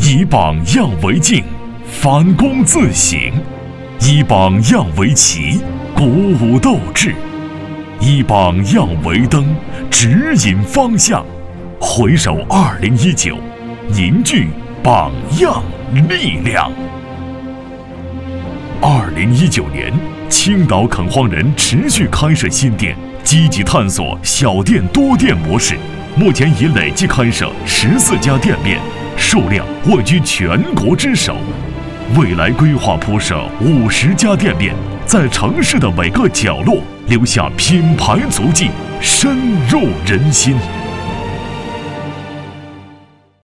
以榜样为镜，反躬自省；以榜样为旗，鼓舞斗志；以榜样为灯，指引方向。回首2019，凝聚榜样力量。2019年，青岛垦荒人持续开设新店，积极探索小店多店模式，目前已累计开设14家店面，数量位居全国之首。未来规划铺设50家店面，在城市的每个角落留下品牌足迹，深入人心。